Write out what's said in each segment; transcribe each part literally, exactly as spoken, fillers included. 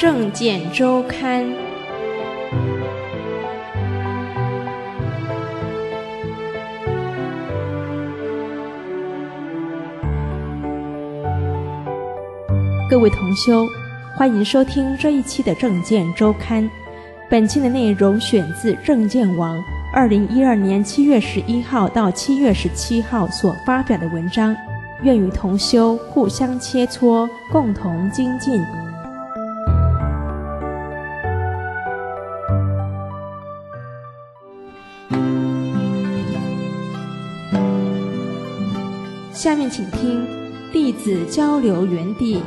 政见周刊》。各位同修，欢迎收听这一期的政见周刊。本期的内容选自政见网二零一二年七月十一号到七月十七号所发表的文章，愿与同修互相切磋，共同精进。下面请听弟子交流园地。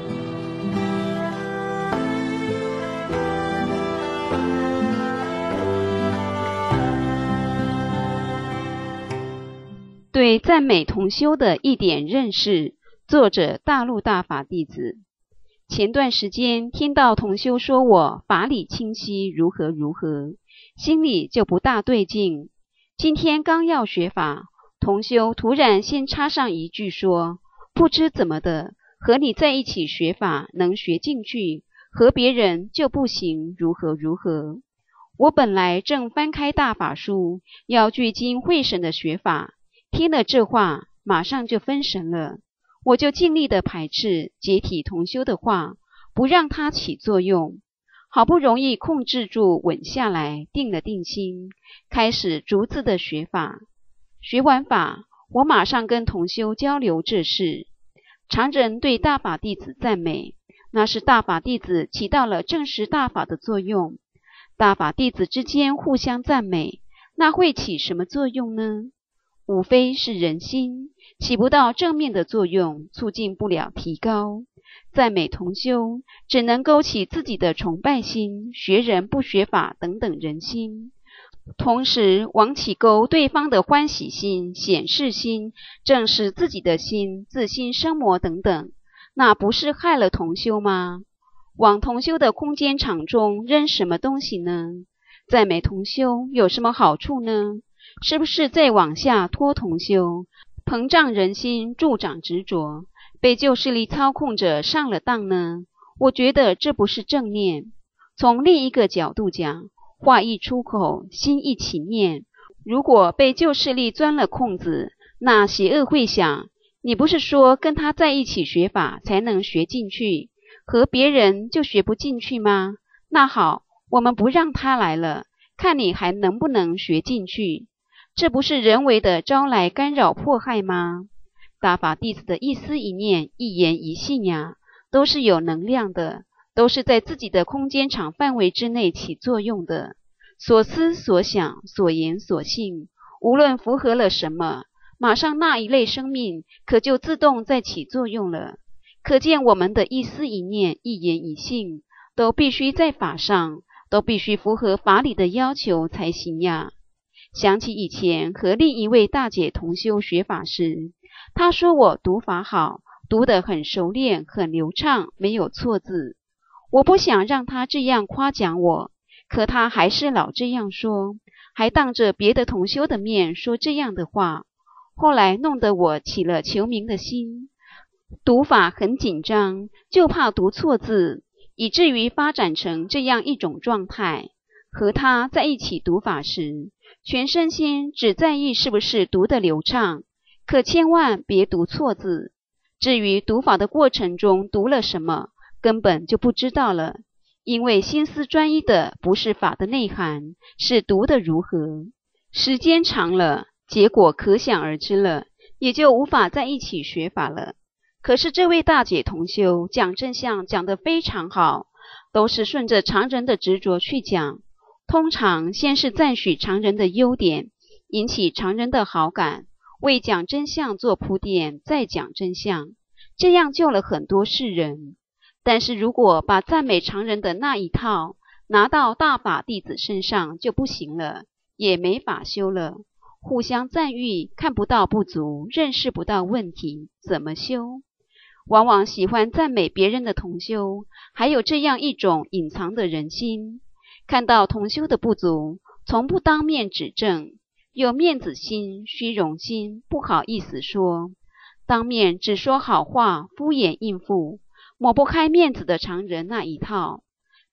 对赞美同修的一点认识，作者大陆大法弟子。前段时间听到同修说我法理清晰如何如何，心里就不大对劲。今天刚要学法，同修突然先插上一句说，不知怎么的，和你在一起学法能学进去，和别人就不行，如何如何。我本来正翻开大法书，要聚精会神的学法，听了这话，马上就分神了。我就尽力的排斥解体同修的话，不让它起作用。好不容易控制住稳下来，定了定心，开始逐字的学法。学完法，我马上跟同修交流这事。常人对大法弟子赞美，那是大法弟子起到了证实大法的作用。大法弟子之间互相赞美，那会起什么作用呢？无非是人心，起不到正面的作用，促进不了提高。赞美同修，只能勾起自己的崇拜心、学人不学法等等人心，同时往起勾对方的欢喜心、显示心、正视自己的心、自心生魔等等，那不是害了同修吗？往同修的空间场中扔什么东西呢？赞美同修有什么好处呢？是不是再往下拖同修，膨胀人心，助长执着，被旧势力操控着上了当呢？我觉得这不是正念。从另一个角度讲，话一出口，心一起念，如果被旧势力钻了空子，那邪恶会想，你不是说跟他在一起学法才能学进去，和别人就学不进去吗？那好，我们不让他来了，看你还能不能学进去。这不是人为的招来干扰迫害吗？大法弟子的一思一念、一言一信呀，都是有能量的，都是在自己的空间场范围之内起作用的。所思所想、所言所信，无论符合了什么，马上那一类生命可就自动在起作用了。可见我们的一思一念、一言一信，都必须在法上，都必须符合法理的要求才行呀。想起以前和另一位大姐同修学法时，她说我读法好，读得很熟练，很流畅，没有错字。我不想让她这样夸奖我，可她还是老这样说，还当着别的同修的面说这样的话。后来弄得我起了求名的心，读法很紧张，就怕读错字，以至于发展成这样一种状态。和她在一起读法时，全身心只在意是不是读得流畅，可千万别读错字。至于读法的过程中读了什么，根本就不知道了，因为心思专一的不是法的内涵，是读得如何。时间长了，结果可想而知了，也就无法在一起学法了。可是这位大姐同修讲正向讲得非常好，都是顺着常人的执着去讲。通常先是赞许常人的优点，引起常人的好感，为讲真相做铺垫，再讲真相，这样救了很多世人。但是如果把赞美常人的那一套拿到大法弟子身上就不行了，也没法修了。互相赞誉，看不到不足，认识不到问题，怎么修？往往喜欢赞美别人的同修，还有这样一种隐藏的人心，看到同修的不足，从不当面指正，有面子心、虚荣心，不好意思说，当面只说好话，敷衍应付，抹不开面子的常人那一套。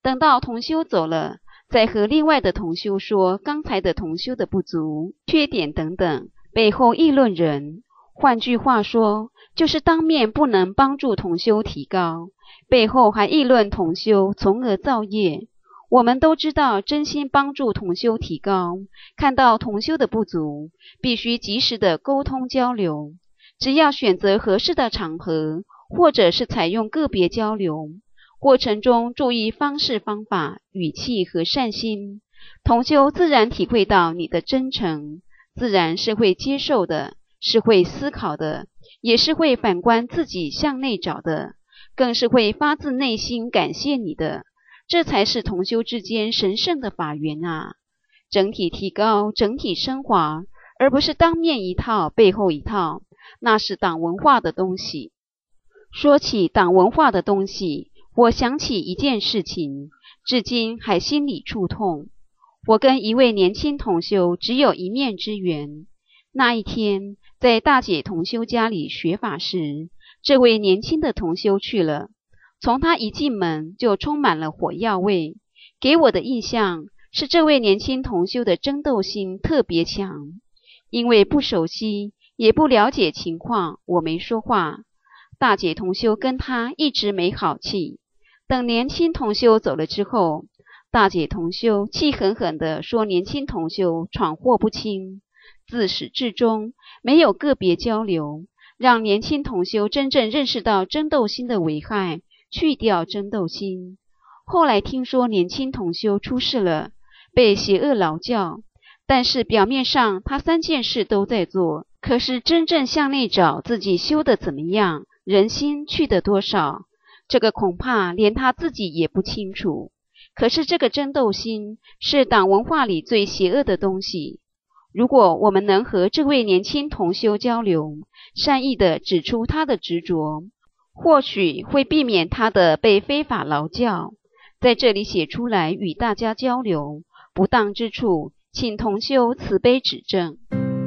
等到同修走了，再和另外的同修说刚才的同修的不足、缺点等等，背后议论人。换句话说，就是当面不能帮助同修提高，背后还议论同修，从而造业。我们都知道，真心帮助同修提高，看到同修的不足，必须及时的沟通交流。只要选择合适的场合，或者是采用个别交流，过程中注意方式方法、语气和善心，同修自然体会到你的真诚，自然是会接受的，是会思考的，也是会反观自己向内找的，更是会发自内心感谢你的。这才是同修之间神圣的法缘啊！整体提高，整体升华，而不是当面一套，背后一套，那是党文化的东西。说起党文化的东西，我想起一件事情，至今还心里触痛。我跟一位年轻同修只有一面之缘。那一天，在大姐同修家里学法时，这位年轻的同修去了。从他一进门就充满了火药味，给我的印象是这位年轻同修的争斗心特别强。因为不熟悉，也不了解情况，我没说话。大姐同修跟他一直没好气。等年轻同修走了之后，大姐同修气狠狠地说年轻同修闯祸不清，自始至终没有个别交流，让年轻同修真正认识到争斗心的危害，去掉争斗心。后来听说年轻同修出事了，被邪恶劳教，但是表面上他三件事都在做，可是真正向内找自己修得怎么样，人心去得多少，这个恐怕连他自己也不清楚。可是这个争斗心是党文化里最邪恶的东西。如果我们能和这位年轻同修交流，善意地指出他的执着，或许会避免他的被非法劳教。在这里写出来与大家交流，不当之处，请同修慈悲指正。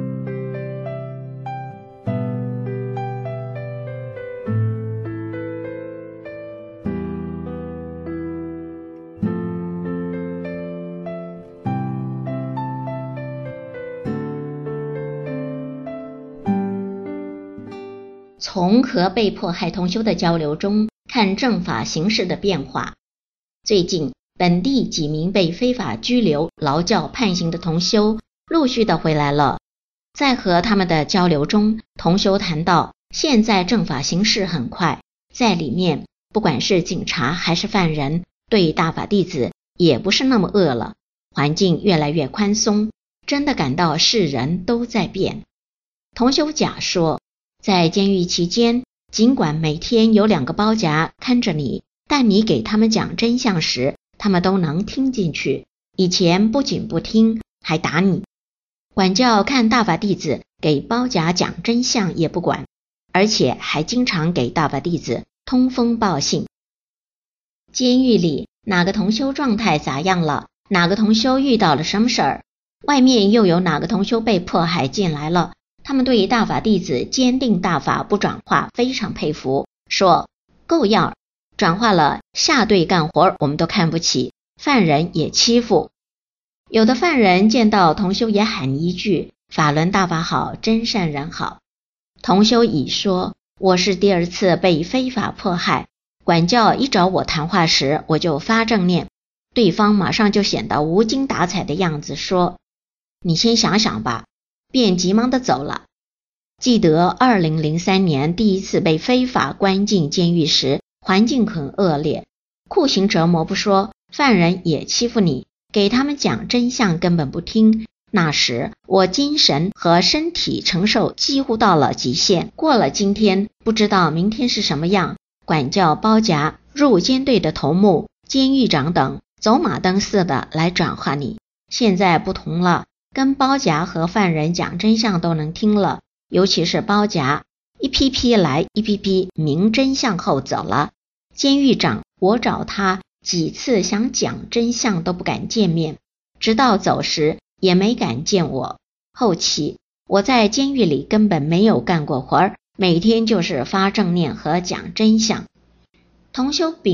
从和被迫害同修的交流中看正法形势的变化。最近本地几名被非法拘留、劳教判刑的同修陆续的回来了。在和他们的交流中，同修谈到现在正法形势很快，在里面不管是警察还是犯人，对大法弟子也不是那么恶了，环境越来越宽松，真的感到世人都在变。同修甲说，在监狱期间，尽管每天有两个包夹看着你，但你给他们讲真相时，他们都能听进去。以前不仅不听，还打你。管教看大法弟子给包夹讲真相也不管，而且还经常给大法弟子通风报信。监狱里哪个同修状态咋样了，哪个同修遇到了什么事儿，外面又有哪个同修被迫害进来了，他们对大法弟子坚定大法不转化非常佩服，说够样，转化了下队干活我们都看不起，犯人也欺负。有的犯人见到同修也喊一句法轮大法好，真善人好。同修乙说，我是第二次被非法迫害，管教一找我谈话时，我就发正念，对方马上就显得无精打采的样子，说你先想想吧，便急忙的走了。记得二零零三年第一次被非法关进监狱时，环境很恶劣，酷刑折磨不说，犯人也欺负你，给他们讲真相根本不听。那时我精神和身体承受几乎到了极限，过了今天不知道明天是什么样。管教包夹、入监队的头目、监狱长等走马灯似的来转化你。现在不同了，跟包夹和犯人讲真相都能听了，尤其是包夹，一批批来，一批批明真相后走了。监狱长我找他几次想讲真相都不敢见面，直到走时也没敢见我。后期我在监狱里根本没有干过活儿，每天就是发正念和讲真相。同修丙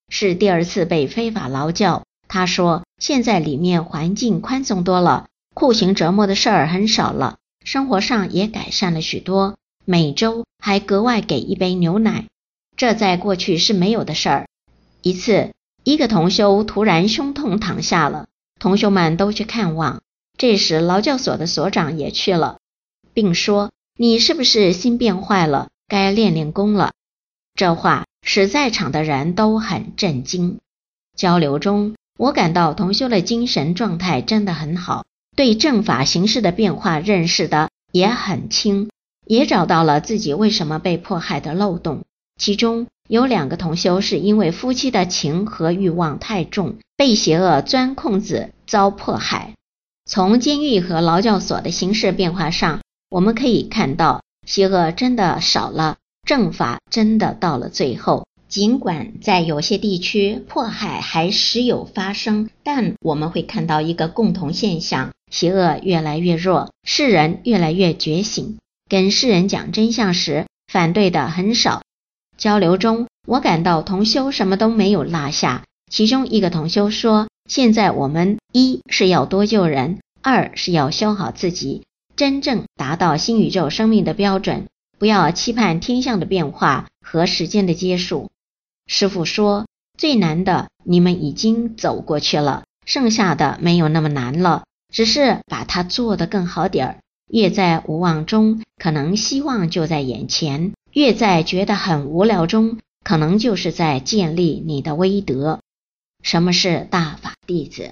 是第二次被非法劳教。他说现在里面环境宽松多了，酷刑折磨的事儿很少了，生活上也改善了许多，每周还格外给一杯牛奶，这在过去是没有的事儿。一次，一个同修突然胸痛躺下了，同修们都去看望，这时劳教所的所长也去了，并说你是不是心变坏了，该练练功了。这话使在场的人都很震惊。交流中，我感到同修的精神状态真的很好，对正法形式的变化认识的也很清，也找到了自己为什么被迫害的漏洞。其中有两个同修是因为夫妻的情和欲望太重，被邪恶钻空子遭迫害。从监狱和劳教所的形式变化上，我们可以看到邪恶真的少了，正法真的到了最后。尽管在有些地区迫害还时有发生，但我们会看到一个共同现象，邪恶越来越弱，世人越来越觉醒。跟世人讲真相时，反对的很少。交流中，我感到同修什么都没有落下。其中一个同修说，现在我们一是要多救人，二是要修好自己，真正达到新宇宙生命的标准，不要期盼天象的变化和时间的结束。师父说，最难的你们已经走过去了，剩下的没有那么难了，只是把它做得更好点儿。越在无望中，可能希望就在眼前，越在觉得很无聊中，可能就是在建立你的威德。什么是大法弟子？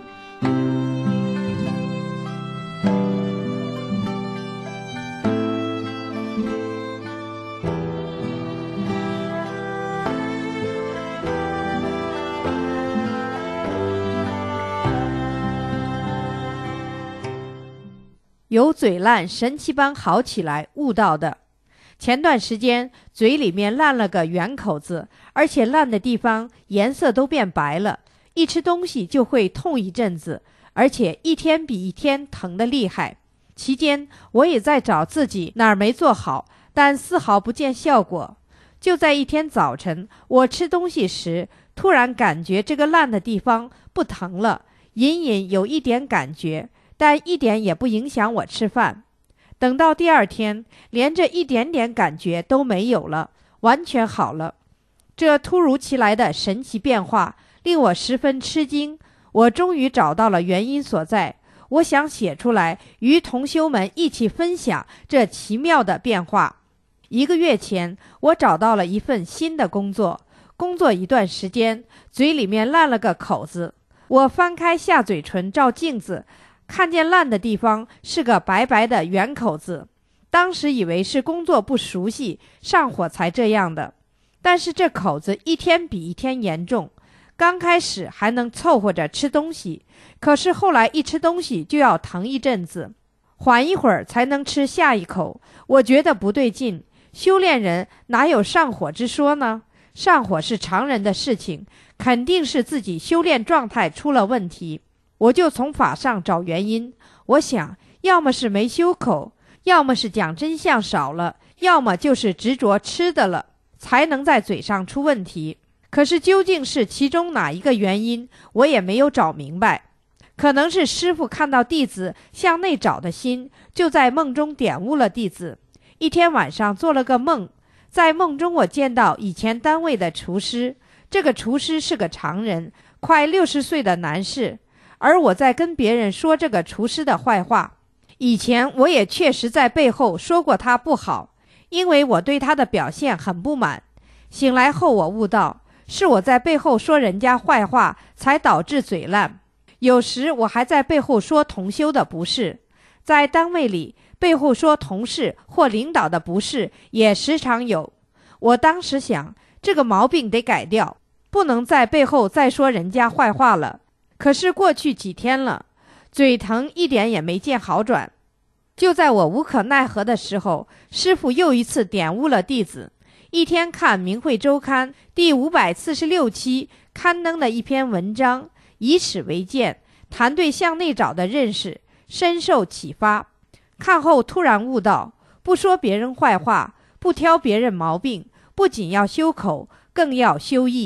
由嘴烂神奇般好起来悟到的。前段时间嘴里面烂了个圆口子，而且烂的地方颜色都变白了，一吃东西就会痛一阵子，而且一天比一天疼得厉害。期间我也在找自己哪儿没做好，但丝毫不见效果。就在一天早晨，我吃东西时突然感觉这个烂的地方不疼了，隐隐有一点感觉，但一点也不影响我吃饭。等到第二天，连这一点点感觉都没有了，完全好了。这突如其来的神奇变化令我十分吃惊，我终于找到了原因所在。我想写出来，与同修们一起分享这奇妙的变化。一个月前，我找到了一份新的工作，工作一段时间，嘴里面烂了个口子。我翻开下嘴唇照镜子，看见烂的地方是个白白的圆口子，当时以为是工作不熟悉上火才这样的，但是这口子一天比一天严重。刚开始还能凑合着吃东西，可是后来一吃东西就要疼一阵子，缓一会儿才能吃下一口。我觉得不对劲，修炼人哪有上火之说呢？上火是常人的事情，肯定是自己修炼状态出了问题。我就从法上找原因，我想要么是没修口，要么是讲真相少了，要么就是执着吃的了，才能在嘴上出问题。可是究竟是其中哪一个原因，我也没有找明白。可能是师父看到弟子向内找的心，就在梦中点悟了弟子。一天晚上做了个梦，在梦中我见到以前单位的厨师，这个厨师是个常人，快六十岁的男士，而我在跟别人说这个厨师的坏话。以前我也确实在背后说过他不好，因为我对他的表现很不满。醒来后我悟到，是我在背后说人家坏话才导致嘴烂。有时我还在背后说同修的不是，在单位里背后说同事或领导的不是也时常有。我当时想，这个毛病得改掉，不能在背后再说人家坏话了。可是过去几天了，嘴疼一点也没见好转。就在我无可奈何的时候，师父又一次点悟了弟子。一天看《明慧周刊》第五百四十六期刊登的一篇文章，以此为鉴，谈对向内找的认识，深受启发。看后突然悟到，不说别人坏话，不挑别人毛病，不仅要修口，更要修意。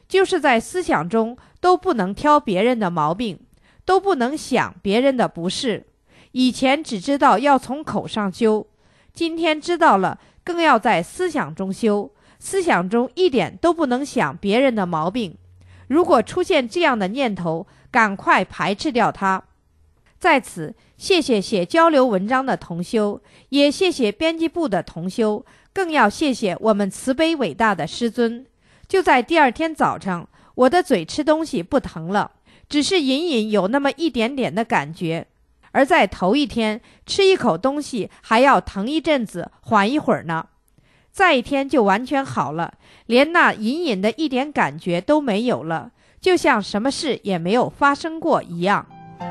就是在思想中都不能挑别人的毛病，都不能想别人的不是。以前只知道要从口上修，今天知道了更要在思想中修，思想中一点都不能想别人的毛病。如果出现这样的念头，赶快排斥掉它。在此谢谢写交流文章的同修，也谢谢编辑部的同修，更要谢谢我们慈悲伟大的师尊。就在第二天早上，我的嘴吃东西不疼了，只是隐隐有那么一点点的感觉。而在头一天，吃一口东西还要疼一阵子，缓一会儿呢。再一天就完全好了，连那隐隐的一点感觉都没有了，就像什么事也没有发生过一样。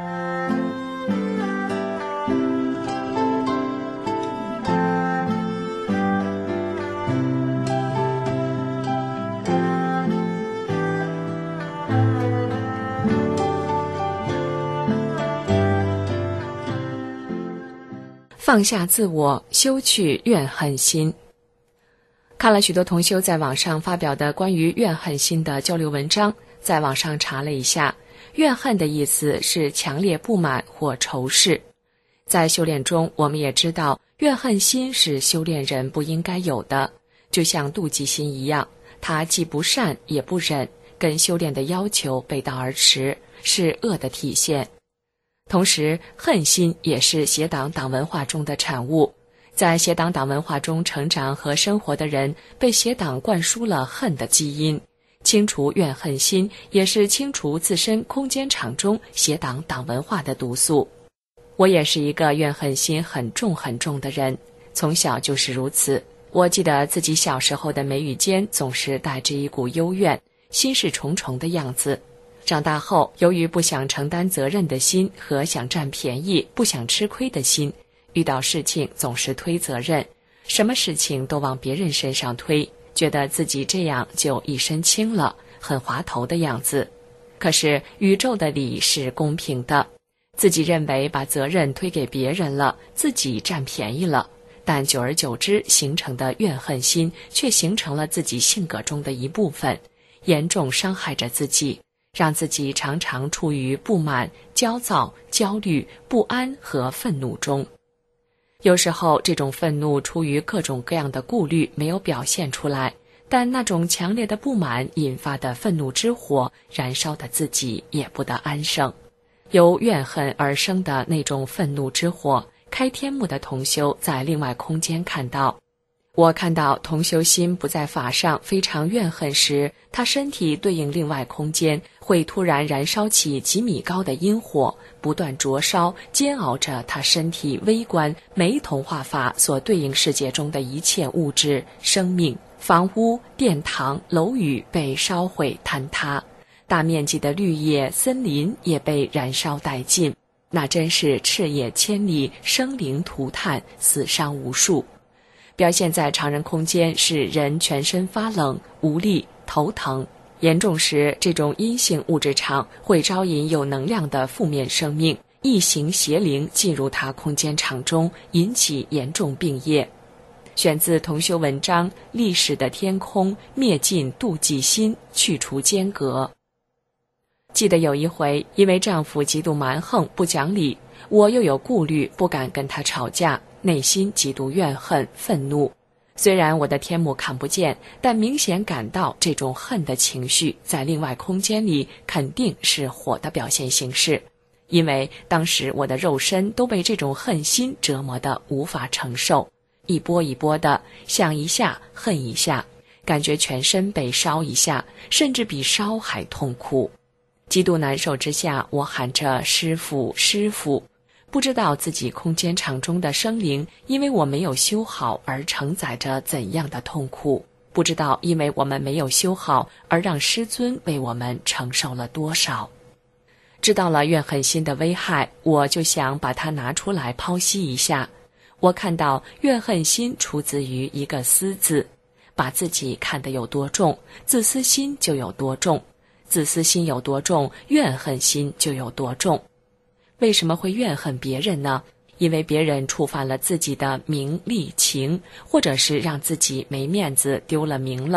放下自我，修去怨恨心。看了许多同修在网上发表的关于怨恨心的交流文章，在网上查了一下，怨恨的意思是强烈不满或仇视。在修炼中，我们也知道怨恨心是修炼人不应该有的，就像妒忌心一样，它既不善也不忍，跟修炼的要求背道而驰，是恶的体现。同时，恨心也是邪党党文化中的产物。在邪党党文化中成长和生活的人，被邪党灌输了恨的基因。清除怨恨心，也是清除自身空间场中邪党党文化的毒素。我也是一个怨恨心很重很重的人，从小就是如此。我记得自己小时候的眉宇间总是带着一股幽怨，心事重重的样子。长大后，由于不想承担责任的心和想占便宜、不想吃亏的心，遇到事情总是推责任，什么事情都往别人身上推，觉得自己这样就一身轻了，很滑头的样子。可是宇宙的理是公平的，自己认为把责任推给别人了，自己占便宜了，但久而久之形成的怨恨心却形成了自己性格中的一部分，严重伤害着自己，让自己常常处于不满、焦躁、焦虑、不安和愤怒中。有时候这种愤怒出于各种各样的顾虑没有表现出来，但那种强烈的不满引发的愤怒之火燃烧的自己也不得安生。由怨恨而生的那种愤怒之火，开天目的同修在另外空间看到。我看到同修心不在法上非常怨恨时，他身体对应另外空间会突然燃烧起几米高的阴火，不断灼烧煎熬着他身体微观没同化法所对应世界中的一切物质生命，房屋、殿堂、楼宇被烧毁坍塌，大面积的绿叶森林也被燃烧殆尽，那真是赤野千里，生灵涂炭，死伤无数。表现在常人空间是人全身发冷、无力、头疼，严重时这种阴性物质场会招引有能量的负面生命异形邪灵进入它空间场中，引起严重病业。选自同修文章《历史的天空，灭尽妒忌心，去除间隔》。记得有一回，因为丈夫极度蛮横不讲理，我又有顾虑，不敢跟他吵架，内心极度怨恨愤怒。虽然我的天目看不见，但明显感到这种恨的情绪在另外空间里肯定是火的表现形式，因为当时我的肉身都被这种恨心折磨得无法承受，一波一波的，想一下恨一下，感觉全身被烧一下，甚至比烧还痛苦。极度难受之下，我喊着师父师父，不知道自己空间场中的生灵因为我没有修好而承载着怎样的痛苦，不知道因为我们没有修好而让师尊为我们承受了多少。知道了怨恨心的危害，我就想把它拿出来剖析一下。我看到怨恨心出自于一个私字，把自己看得有多重，自私心就有多重，自私心有多重，怨恨心就有多重。为什么会怨恨别人呢？因为别人触犯了自己的名利情，或者是让自己没面子丢了名了，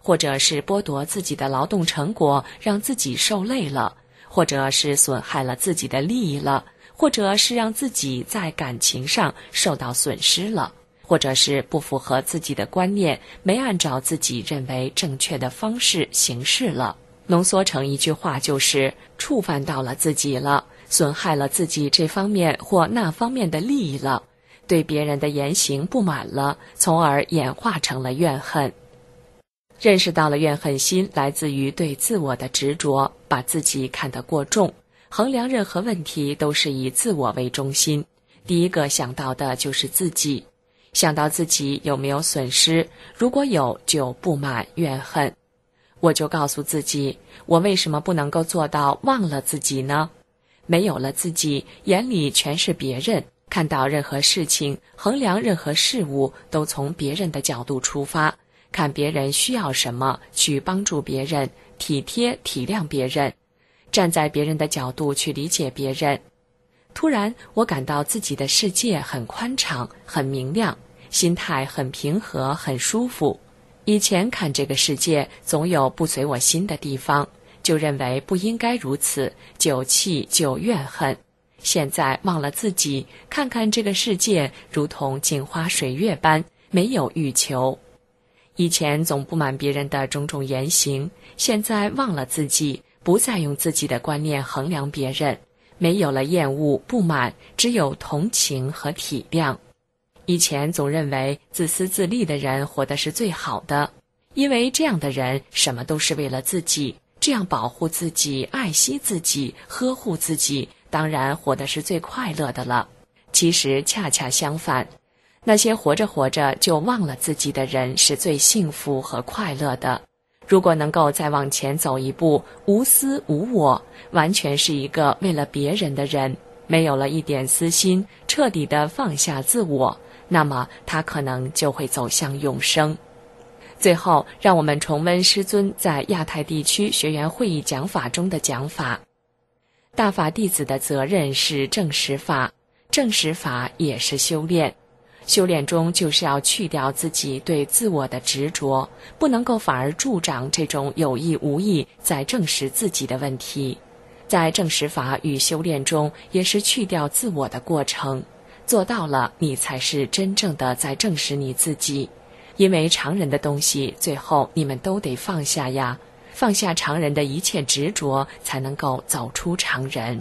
或者是剥夺自己的劳动成果，让自己受累了，或者是损害了自己的利益了，或者是让自己在感情上受到损失了，或者是不符合自己的观念，没按照自己认为正确的方式行事了。浓缩成一句话就是触犯到了自己了，损害了自己这方面或那方面的利益了，对别人的言行不满了，从而演化成了怨恨。认识到了怨恨心来自于对自我的执着，把自己看得过重，衡量任何问题都是以自我为中心，第一个想到的就是自己，想到自己有没有损失，如果有就不满怨恨。我就告诉自己，我为什么不能够做到忘了自己呢？没有了自己，眼里全是别人，看到任何事情，衡量任何事物都从别人的角度出发，看别人需要什么，去帮助别人，体贴体谅别人，站在别人的角度去理解别人。突然，我感到自己的世界很宽敞，很明亮，心态很平和，很舒服。以前看这个世界总有不随我心的地方，就认为不应该如此，就气就怨恨。现在忘了自己，看看这个世界如同镜花水月般，没有欲求。以前总不满别人的种种言行，现在忘了自己，不再用自己的观念衡量别人，没有了厌恶不满，只有同情和体谅。以前总认为自私自利的人活得是最好的，因为这样的人什么都是为了自己，这样保护自己，爱惜自己，呵护自己，当然活得是最快乐的了。其实恰恰相反，那些活着活着就忘了自己的人是最幸福和快乐的。如果能够再往前走一步，无私无我，完全是一个为了别人的人，没有了一点私心，彻底的放下自我，那么他可能就会走向永生。最后，让我们重温师尊在亚太地区学员会议讲法中的讲法。大法弟子的责任是证实法，证实法也是修炼。修炼中就是要去掉自己对自我的执着，不能够反而助长这种有意无意在证实自己的问题。在证实法与修炼中，也是去掉自我的过程。做到了，你才是真正的在证实你自己。因为常人的东西，最后你们都得放下呀，放下常人的一切执着，才能够走出常人。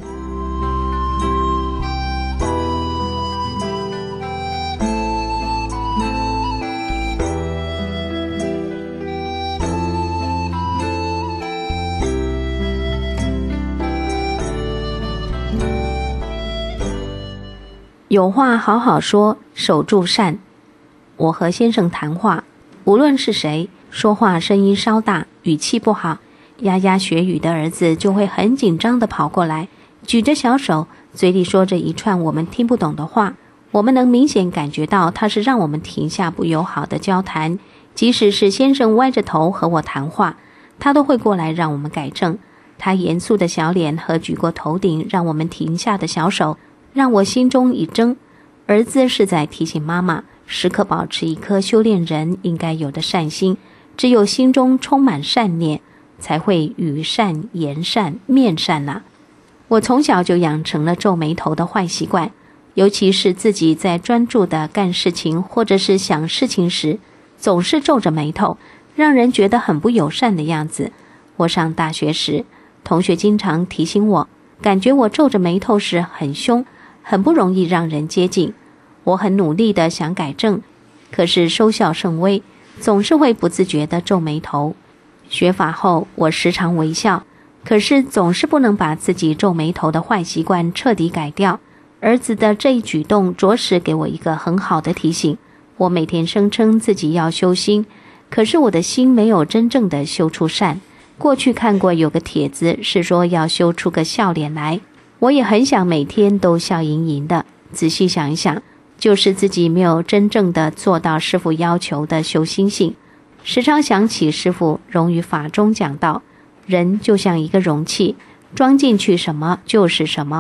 有话好好说，守住善。我和先生谈话，无论是谁，说话声音稍大，语气不好，牙牙学语的儿子就会很紧张地跑过来，举着小手，嘴里说着一串我们听不懂的话。我们能明显感觉到他是让我们停下不友好的交谈，即使是先生歪着头和我谈话，他都会过来让我们改正。他严肃的小脸和举过头顶让我们停下的小手，让我心中一怔。儿子是在提醒妈妈，时刻保持一颗修炼人应该有的善心，只有心中充满善念，才会语善、言善、面善啊。我从小就养成了皱眉头的坏习惯，尤其是自己在专注的干事情或者是想事情时，总是皱着眉头，让人觉得很不友善的样子。我上大学时，同学经常提醒我，感觉我皱着眉头时很凶，很不容易让人接近。我很努力地想改正，可是收效甚微，总是会不自觉地皱眉头。学法后，我时常微笑，可是总是不能把自己皱眉头的坏习惯彻底改掉。儿子的这一举动着实给我一个很好的提醒。我每天声称自己要修心，可是我的心没有真正的修出善。过去看过有个帖子是说要修出个笑脸来，我也很想每天都笑盈盈的。仔细想一想，就是自己没有真正的做到师父要求的修心性。时常想起师父融于法中讲到，人就像一个容器，装进去什么就是什么，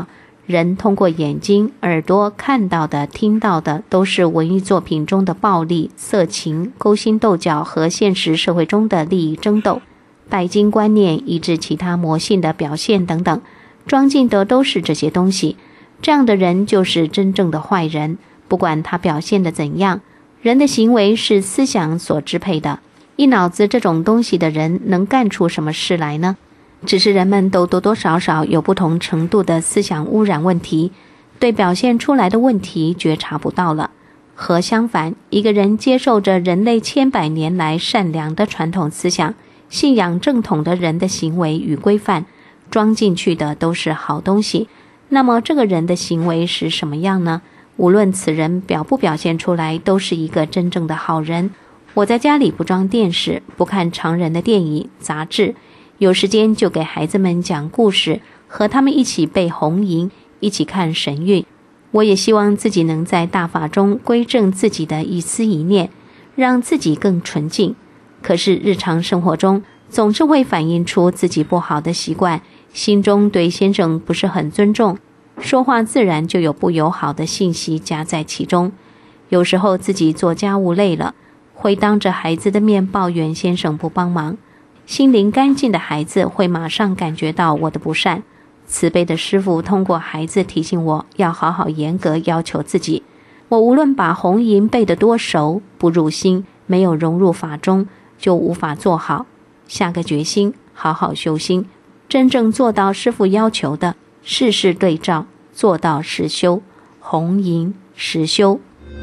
人通过眼睛、耳朵看到的、听到的，都是文艺作品中的暴力、色情、勾心斗角和现实社会中的利益争斗、拜金观念以至其他魔性的表现等等，装进的都是这些东西。这样的人就是真正的坏人，不管他表现的怎样，人的行为是思想所支配的。一脑子这种东西的人能干出什么事来呢？只是人们都多多少少有不同程度的思想污染问题，对表现出来的问题觉察不到了。和相反，一个人接受着人类千百年来善良的传统思想，信仰正统的人的行为与规范，装进去的都是好东西，那么这个人的行为是什么样呢？无论此人表不表现出来，都是一个真正的好人。我在家里不装电视，不看常人的电影、杂志，有时间就给孩子们讲故事，和他们一起背红吟，一起看神韵。我也希望自己能在大法中归正自己的一思一念，让自己更纯净。可是日常生活中总是会反映出自己不好的习惯，心中对先生不是很尊重，说话自然就有不友好的信息夹在其中。有时候自己做家务累了，会当着孩子的面抱怨先生不帮忙。心灵干净的孩子会马上感觉到我的不善，慈悲的师父通过孩子提醒我要好好严格要求自己。我无论把红吟背得多熟，不入心，没有融入法中，就无法做好。下个决心，好好修心，真正做到师父要求的，事事对照，做到实修，红吟实修。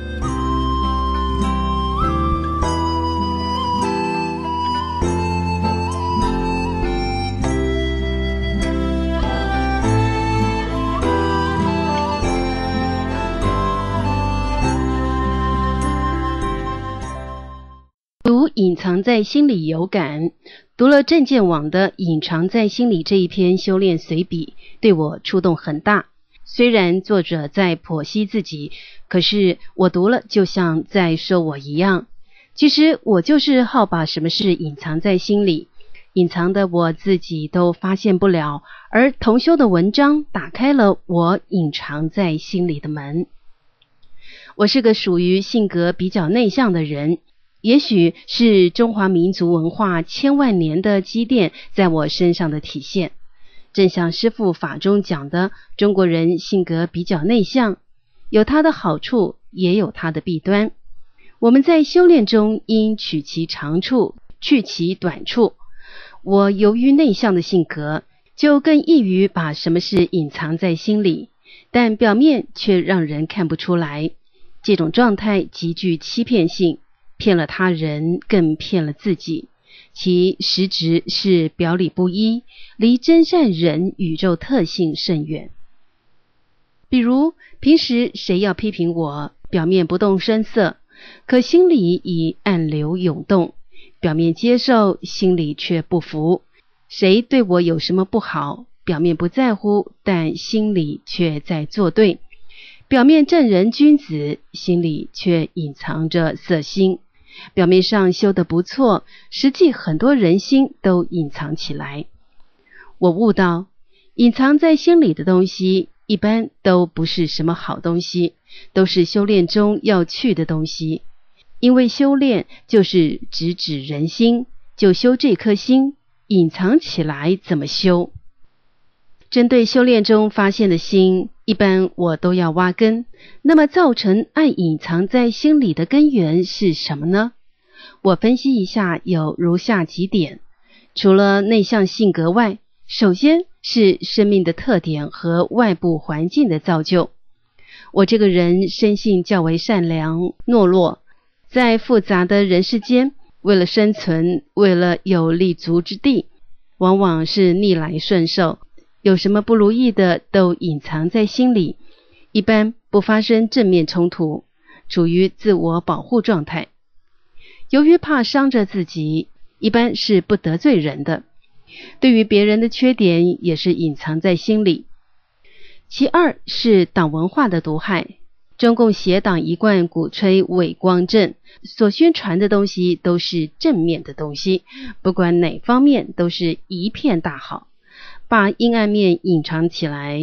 隐藏在心里有感，读了正见网的隐藏在心里这一篇修炼随笔，对我触动很大。虽然作者在剖析自己，可是我读了就像在说我一样。其实我就是好把什么事隐藏在心里，隐藏的我自己都发现不了，而同修的文章打开了我隐藏在心里的门。我是个属于性格比较内向的人，也许是中华民族文化千万年的积淀在我身上的体现。正像师父法中讲的，中国人性格比较内向，有它的好处，也有它的弊端。我们在修炼中应取其长处，去其短处。我由于内向的性格，就更易于把什么事隐藏在心里，但表面却让人看不出来。这种状态极具欺骗性，骗了他人，更骗了自己，其实质是表里不一，离真善人宇宙特性甚远。比如平时谁要批评我，表面不动声色，可心里已暗流涌动，表面接受，心里却不服。谁对我有什么不好，表面不在乎，但心里却在作对。表面正人君子，心里却隐藏着色心。表面上修得不错，实际很多人心都隐藏起来。我悟到，隐藏在心里的东西一般都不是什么好东西，都是修炼中要去的东西。因为修炼就是直指人心，就修这颗心，隐藏起来怎么修？针对修炼中发现的心，一般我都要挖根。那么造成爱隐藏在心里的根源是什么呢？我分析一下，有如下几点。除了内向性格外，首先是生命的特点和外部环境的造就。我这个人生性较为善良懦弱，在复杂的人世间，为了生存，为了有立足之地，往往是逆来顺受，有什么不如意的都隐藏在心里，一般不发生正面冲突，处于自我保护状态。由于怕伤着自己，一般是不得罪人的，对于别人的缺点也是隐藏在心里。其二是党文化的毒害，中共邪党一贯鼓吹伪光正，所宣传的东西都是正面的东西，不管哪方面都是一片大好，把阴暗面隐藏起来，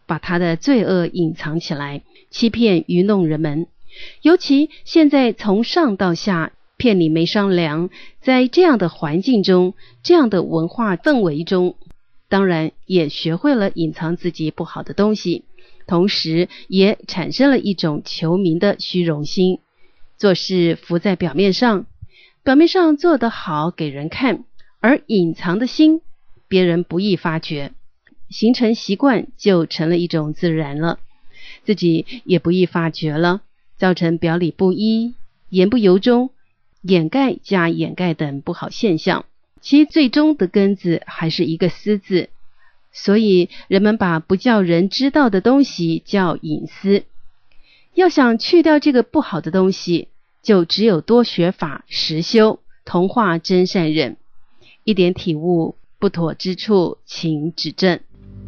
把他的罪恶隐藏起来，欺骗愚弄人们。尤其现在从上到下骗你没商量，在这样的环境中，这样的文化氛围中，当然也学会了隐藏自己不好的东西，同时也产生了一种求名的虚荣心，做事浮在表面上，表面上做得好给人看，而隐藏的心别人不易发觉，形成习惯就成了一种自然了，自己也不易发觉了，造成表里不一、言不由衷、掩盖加掩盖等不好现象。其最终的根子还是一个私字，所以人们把不叫人知道的东西叫隐私。要想去掉这个不好的东西，就只有多学法实修，同化真善忍，一点体悟不妥之处，请指正。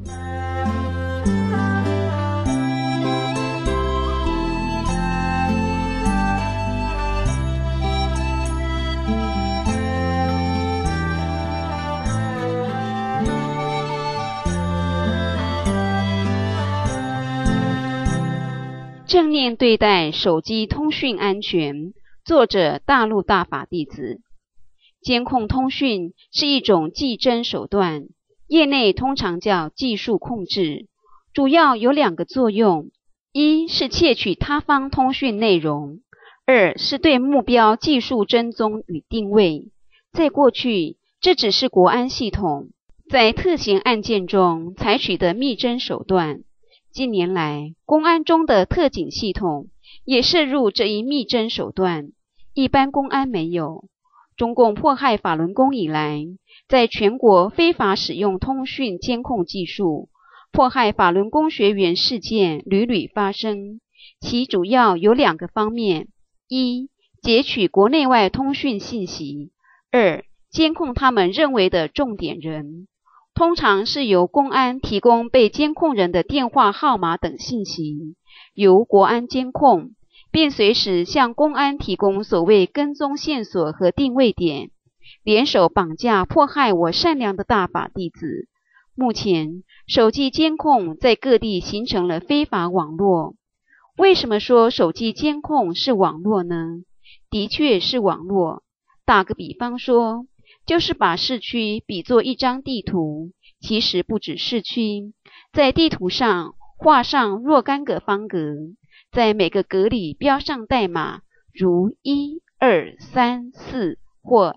正念对待手机通讯安全，作者大陆大法弟子。监控通讯是一种技侦手段，业内通常叫技术控制，主要有两个作用：一是窃取他方通讯内容，二是对目标技术侦踪与定位。在过去，这只是国安系统在特刑案件中采取的密侦手段。近年来，公安中的特警系统也涉入这一密侦手段，一般公安没有。中共迫害法轮功以来，在全国非法使用通讯监控技术，迫害法轮功学员事件屡屡发生，其主要有两个方面：一、截取国内外通讯信息；二、监控他们认为的重点人。通常是由公安提供被监控人的电话号码等信息，由国安监控，并随时向公安提供所谓跟踪线索和定位点，联手绑架迫害我善良的大法弟子。目前，手机监控在各地形成了非法网络。为什么说手机监控是网络呢？的确是网络。打个比方说，就是把市区比作一张地图，其实不止市区，在地图上画上若干个方格，在每个格里标上代码，如一、二、三、四或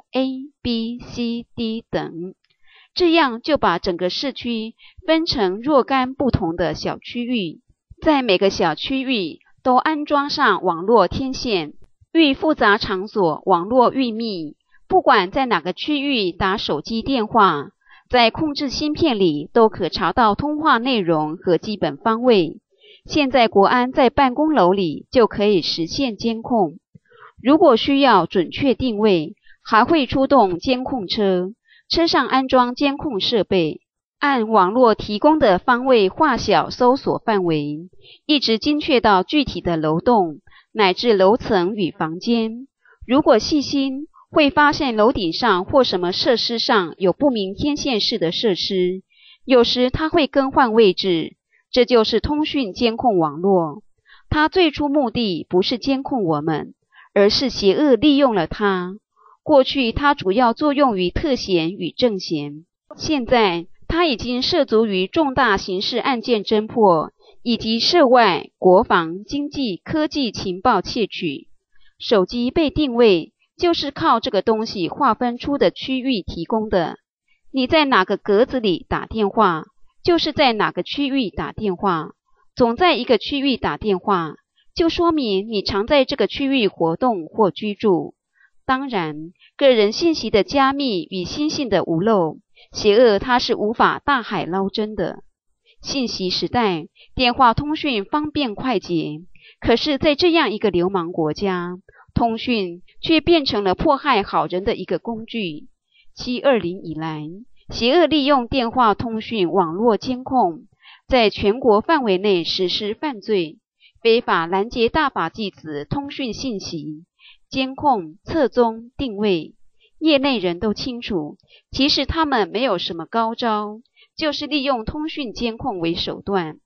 A、B、C、D 等，这样就把整个市区分成若干不同的小区域，在每个小区域都安装上网络天线，遇复杂场所网络域密，不管在哪个区域打手机电话，在控制芯片里都可查到通话内容和基本方位。现在国安在办公楼里就可以实现监控，如果需要准确定位，还会出动监控车，车上安装监控设备，按网络提供的方位画小搜索范围，一直精确到具体的楼栋乃至楼层与房间。如果细心，会发现楼顶上或什么设施上有不明天线式的设施，有时它会更换位置，这就是通讯监控网络。它最初目的不是监控我们，而是邪恶利用了它。过去它主要作用于特嫌与正嫌，现在它已经涉足于重大刑事案件侦破，以及涉外、国防、经济、科技情报窃取。手机被定位就是靠这个东西划分出的区域提供的，你在哪个格子里打电话，就是在哪个区域打电话，总在一个区域打电话，就说明你常在这个区域活动或居住。当然，个人信息的加密与心性的无漏，邪恶它是无法大海捞针的。信息时代，电话通讯方便快捷，可是在这样一个流氓国家，通讯却变成了迫害好人的一个工具。七二零以来，邪恶利用电话通讯网络监控，在全国范围内实施犯罪，非法拦截大法弟子通讯信息，监控、测踪、定位。业内人都清楚，其实他们没有什么高招，就是利用通讯监控为手段。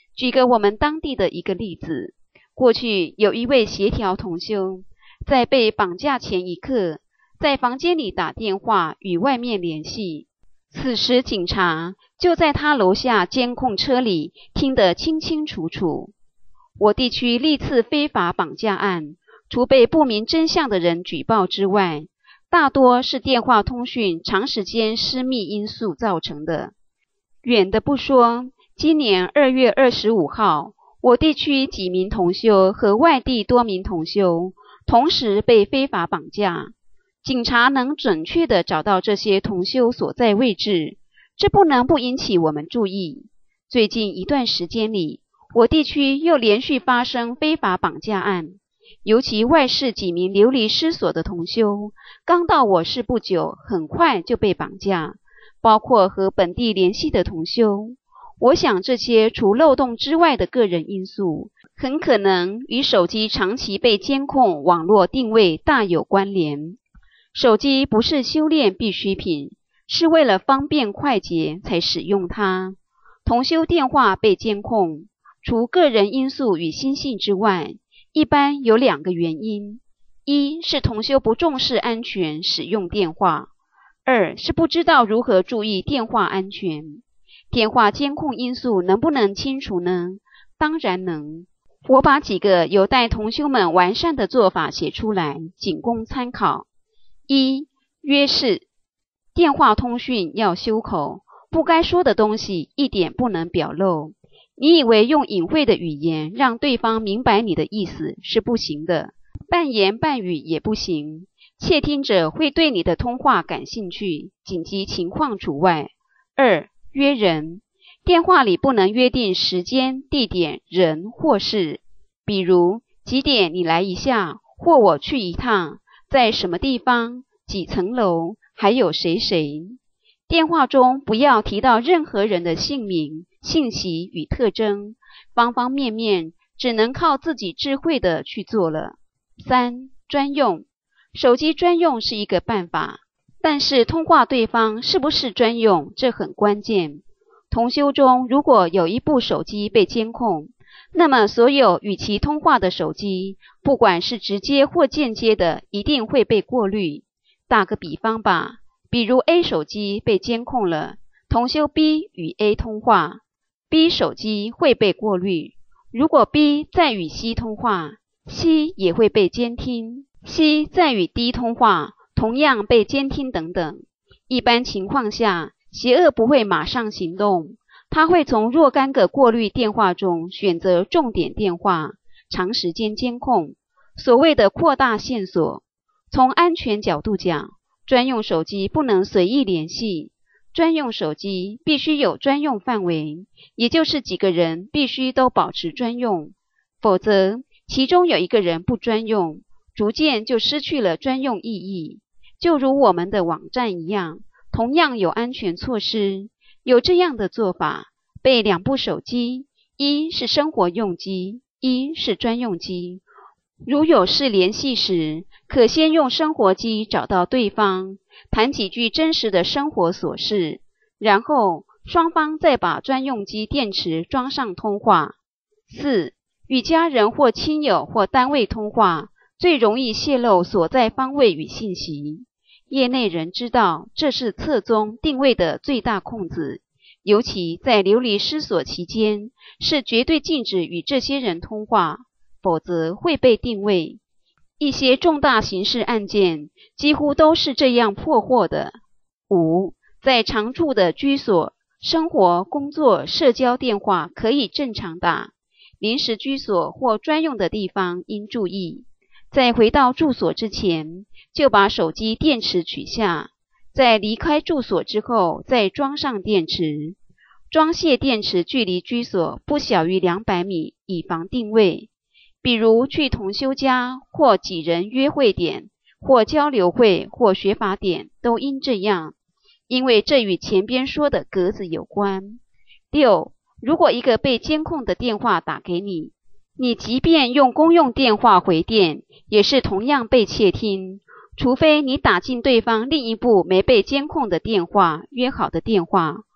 举个我们当地的一个例子，过去有一位协调同修，在被绑架前一刻，在房间里打电话与外面联系，此时警察就在他楼下监控车里听得清清楚楚。我地区历次非法绑架案，除被不明真相的人举报之外，大多是电话通讯长时间失密因素造成的。远的不说，今年二月二十五号，我地区几名同修和外地多名同修同时被非法绑架，警察能准确地找到这些同修所在位置，这不能不引起我们注意。最近一段时间里，我地区又连续发生非法绑架案，尤其外市几名流离失所的同修，刚到我市不久，很快就被绑架，包括和本地联系的同修。我想这些除漏洞之外的个人因素，很可能与手机长期被监控、网络定位大有关联。手机不是修炼必需品，是为了方便快捷才使用它。同修电话被监控，除个人因素与心性之外，一般有两个原因：一是同修不重视安全使用电话，二是不知道如何注意电话安全。电话监控因素能不能清除呢？当然能。我把几个有待同修们完善的做法写出来，仅供参考。一、约式。电话通讯要修口，不该说的东西一点不能表露。你以为用隐晦的语言让对方明白你的意思是不行的，半言半语也不行。窃听者会对你的通话感兴趣，紧急情况除外。二、约人。电话里不能约定时间、地点、人或事，比如几点你来一下，或我去一趟，在什么地方，几层楼，还有谁谁。电话中不要提到任何人的姓名、信息与特征，方方面面只能靠自己智慧的去做了。三、专用。手机专用是一个办法，但是通话对方是不是专用，这很关键。同修中如果有一部手机被监控，那么所有与其通话的手机，不管是直接或间接的，一定会被过滤。打个比方吧，比如 A 手机被监控了，同修 B 与 A 通话， B 手机会被过滤。如果 B 再与 C 通话， C 也会被监听， C 再与 D 通话，同样被监听等等。一般情况下，邪恶不会马上行动，他会从若干个过滤电话中选择重点电话，长时间监控，所谓的扩大线索。从安全角度讲，专用手机不能随意联系，专用手机必须有专用范围，也就是几个人必须都保持专用，否则其中有一个人不专用，逐渐就失去了专用意义。就如我们的网站一样，同样有安全措施。有这样的做法，备两部手机，一是生活用机，一是专用机。如有事联系时，可先用生活机找到对方，谈几句真实的生活琐事，然后双方再把专用机电池装上通话。四、与家人或亲友或单位通话，最容易泄露所在方位与信息。业内人知道，这是测踪定位的最大空子，尤其在流离失所期间，是绝对禁止与这些人通话，否则会被定位。一些重大刑事案件几乎都是这样破获的。五、在常住的居所、生活、工作、社交电话可以正常打，临时居所或专用的地方应注意。在回到住所之前，就把手机电池取下，在离开住所之后再装上电池。装卸电池距离居所不小于两百米，以防定位。比如去同修家或几人约会点或交流会或学法点都应这样，因为这与前边说的格子有关。六、如果一个被监控的电话打给你，你即便用公用电话回电，也是同样被窃听，除非你打进对方另一部没被监控的电话约好的电话，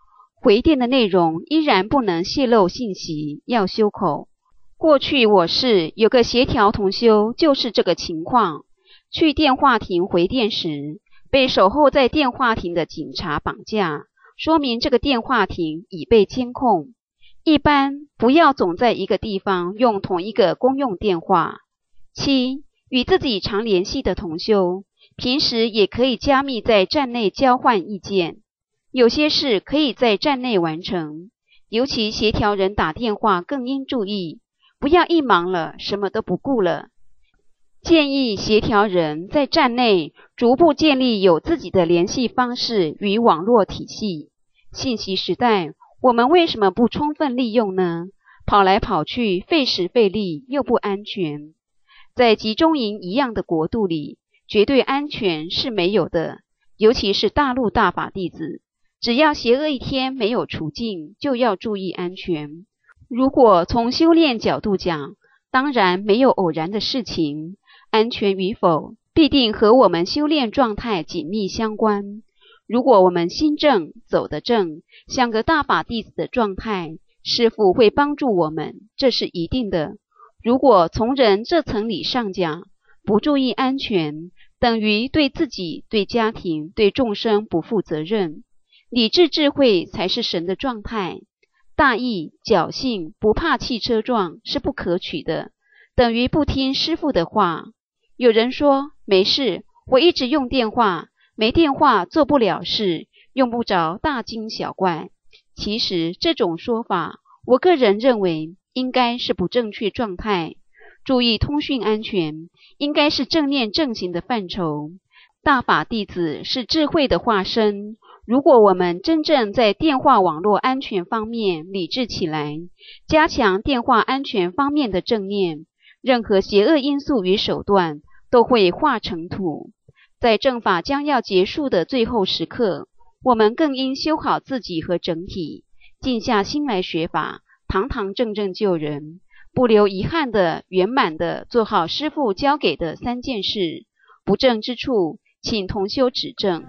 回电的内容依然不能泄露信息，要修口。过去我市有个协调同修就是这个情况，去电话亭回电时，被守候在电话亭的警察绑架，说明这个电话亭已被监控。一般不要总在一个地方用同一个公用电话。七、与自己常联系的同修，平时也可以加密在站内交换意见，有些事可以在站内完成，尤其协调人打电话更应注意，不要一忙了什么都不顾了。建议协调人在站内逐步建立有自己的联系方式与网络体系。信息时代，我们为什么不充分利用呢？跑来跑去，费时费力又不安全。在集中营一样的国度里，绝对安全是没有的，尤其是大陆大法弟子，只要邪恶一天没有除尽，就要注意安全。如果从修炼角度讲，当然没有偶然的事情，安全与否必定和我们修炼状态紧密相关。如果我们心正走得正，像个大法弟子的状态，师父会帮助我们，这是一定的。如果从人这层理上讲，不注意安全，等于对自己、对家庭、对众生不负责任。理智智慧才是神的状态。大意、侥幸、不怕汽车撞是不可取的，等于不听师父的话。有人说，没事，我一直用电话，没电话做不了事，用不着大惊小怪。其实这种说法，我个人认为应该是不正确状态。注意通讯安全，应该是正念正行的范畴。大法弟子是智慧的化身，如果我们真正在电话网络安全方面理智起来，加强电话安全方面的正念，任何邪恶因素与手段都会化成土。在正法将要结束的最后时刻，我们更应修好自己和整体，静下心来学法，堂堂正正救人，不留遗憾的圆满的做好师父交给的三件事。不正之处，请同修指正。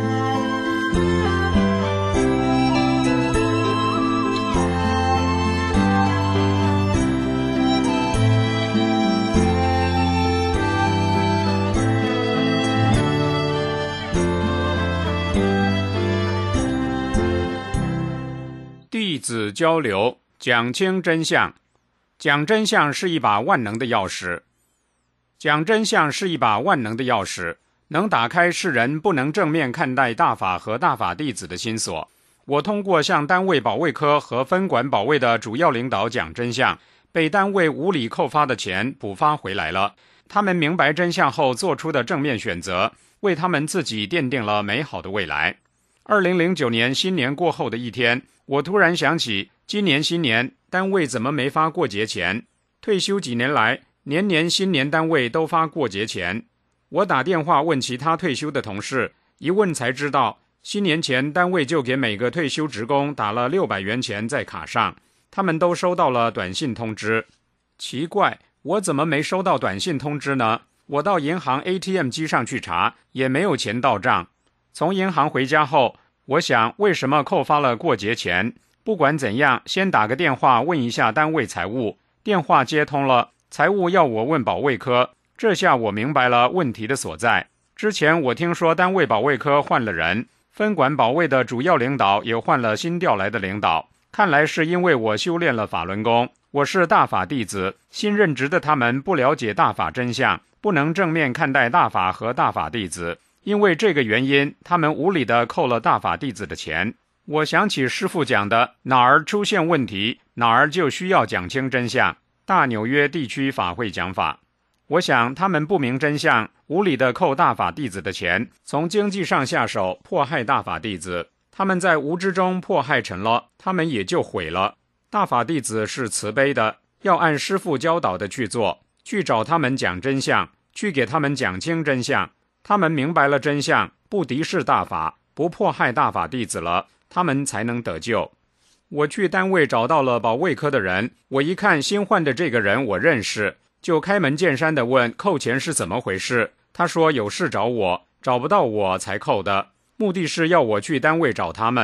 弟子交流，讲清真相。讲真相是一把万能的钥匙。讲真相是一把万能的钥匙，能打开世人不能正面看待大法和大法弟子的心锁。我通过向单位保卫科和分管保卫的主要领导讲真相，被单位无理扣发的钱补发回来了。他们明白真相后做出的正面选择，为他们自己奠定了美好的未来。二零零九年新年过后的一天，我突然想起，今年新年单位怎么没发过节钱？退休几年来，年年新年单位都发过节钱。我打电话问其他退休的同事，一问才知道，新年前单位就给每个退休职工打了六百元钱在卡上，他们都收到了短信通知。奇怪，我怎么没收到短信通知呢？我到银行 A T M 机上去查，也没有钱到账。从银行回家后，我想为什么扣发了过节钱？不管怎样，先打个电话问一下单位财务。电话接通了，财务要我问保卫科，这下我明白了问题的所在。之前我听说单位保卫科换了人，分管保卫的主要领导也换了新调来的领导，看来是因为我修炼了法轮功，我是大法弟子，新任职的他们不了解大法真相，不能正面看待大法和大法弟子，因为这个原因，他们无理地扣了大法弟子的钱。我想起师父讲的，哪儿出现问题，哪儿就需要讲清真相。大纽约地区法会讲法，我想他们不明真相，无理地扣大法弟子的钱，从经济上下手迫害大法弟子。他们在无知中迫害成了，他们也就毁了。大法弟子是慈悲的，要按师父教导的去做，去找他们讲真相，去给他们讲清真相。他们明白了真相，不敌视大法，不迫害大法弟子了，他们才能得救。我去单位找到了保卫科的人，我一看新换的这个人我认识，就开门见山地问扣钱是怎么回事。他说有事找我，找不到我才扣的，目的是要我去单位找他们。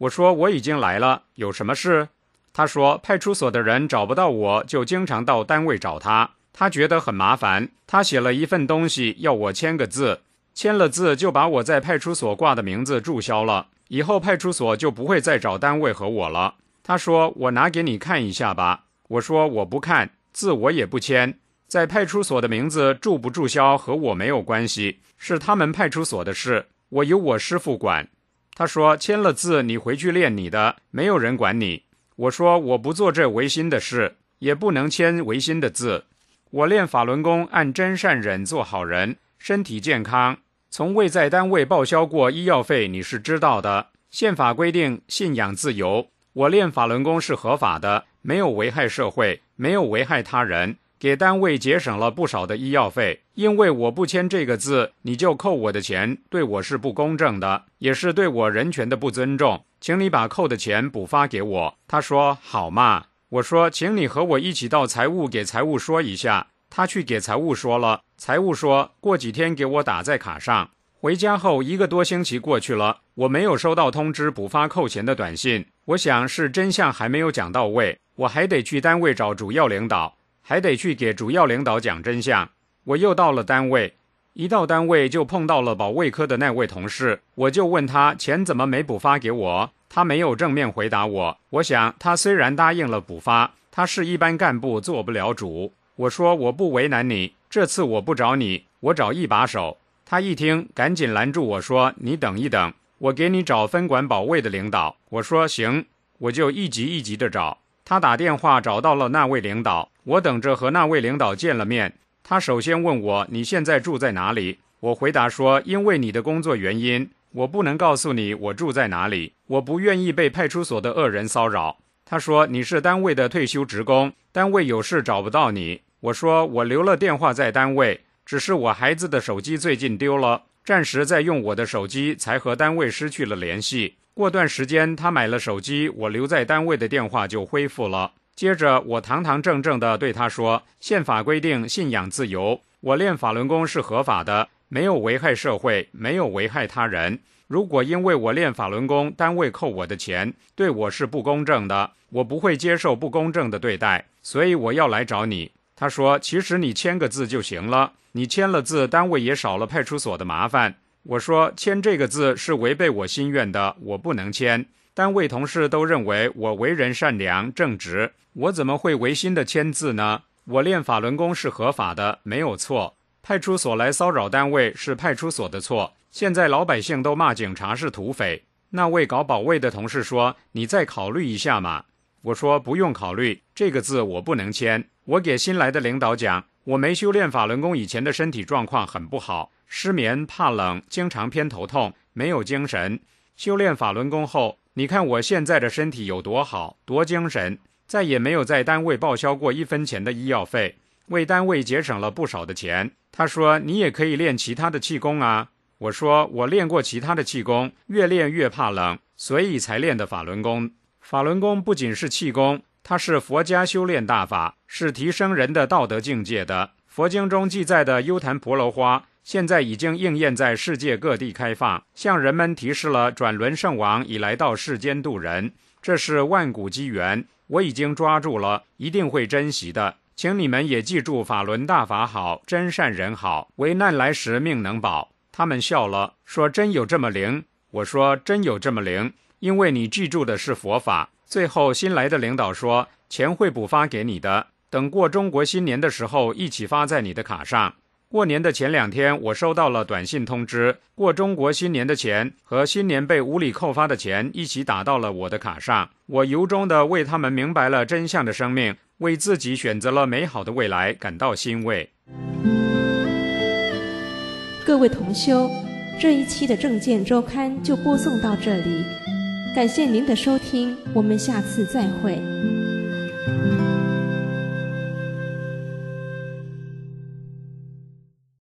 我说我已经来了，有什么事？他说派出所的人找不到我，就经常到单位找他，他觉得很麻烦，他写了一份东西要我签个字，签了字就把我在派出所挂的名字注销了，以后派出所就不会再找单位和我了。他说我拿给你看一下吧。我说我不看，字我也不签，在派出所的名字注不注销和我没有关系，是他们派出所的事，我由我师父管。他说签了字你回去练你的，没有人管你。我说我不做这违心的事，也不能签违心的字。我练法轮功按真善忍做好人，身体健康，从未在单位报销过医药费，你是知道的。宪法规定信仰自由，我练法轮功是合法的，没有危害社会，没有危害他人，给单位节省了不少的医药费。因为我不签这个字，你就扣我的钱，对我是不公正的，也是对我人权的不尊重，请你把扣的钱补发给我。他说好嘛。我说请你和我一起到财务给财务说一下。他去给财务说了，财务说过几天给我打在卡上。回家后一个多星期过去了，我没有收到通知补发扣钱的短信，我想是真相还没有讲到位，我还得去单位找主要领导，还得去给主要领导讲真相。我又到了单位，一到单位就碰到了保卫科的那位同事，我就问他钱怎么没补发给我，他没有正面回答我。我想他虽然答应了补发，他是一般干部做不了主。我说我不为难你，这次我不找你，我找一把手。他一听赶紧拦住我说你等一等，我给你找分管保卫的领导。我说行，我就一级一级的找。他打电话找到了那位领导，我等着和那位领导见了面。他首先问我你现在住在哪里，我回答说因为你的工作原因，我不能告诉你我住在哪里，我不愿意被派出所的恶人骚扰。他说你是单位的退休职工，单位有事找不到你。我说我留了电话在单位，只是我孩子的手机最近丢了，暂时在用我的手机，才和单位失去了联系。过段时间他买了手机，我留在单位的电话就恢复了。接着我堂堂正正地对他说，宪法规定信仰自由，我练法轮功是合法的，没有危害社会，没有危害他人。如果因为我练法轮功，单位扣我的钱，对我是不公正的，我不会接受不公正的对待，所以我要来找你。他说其实你签个字就行了，你签了字，单位也少了派出所的麻烦。我说签这个字是违背我心愿的，我不能签。单位同事都认为我为人善良正直，我怎么会违心的签字呢？我练法轮功是合法的，没有错。派出所来骚扰单位是派出所的错，现在老百姓都骂警察是土匪。那位搞保卫的同事说你再考虑一下嘛。我说不用考虑，这个字我不能签。我给新来的领导讲，我没修炼法轮功以前的身体状况很不好，失眠怕冷，经常偏头痛，没有精神。修炼法轮功后，你看我现在的身体有多好，多精神，再也没有在单位报销过一分钱的医药费，为单位节省了不少的钱。他说你也可以练其他的气功啊。我说我练过其他的气功，越练越怕冷，所以才练的法轮功。法轮功不仅是气功，它是佛家修炼大法，是提升人的道德境界的。佛经中记载的幽檀婆罗花，现在已经应验在世界各地开放，向人们提示了转轮圣王已来到世间度人，这是万古机缘，我已经抓住了，一定会珍惜的。请你们也记住法轮大法好，真善人好，危难来时命能保。他们笑了，说真有这么灵？我说真有这么灵，因为你记住的是佛法。最后新来的领导说钱会补发给你的，等过中国新年的时候一起发在你的卡上。过年的前两天我收到了短信通知，过中国新年的钱和新年被无理扣发的钱一起打到了我的卡上。我由衷地为他们明白了真相的生命，为自己选择了美好的未来感到欣慰。 各位同修，这一期的正见周刊就播送到这里，感谢您的收听，我们下次再会。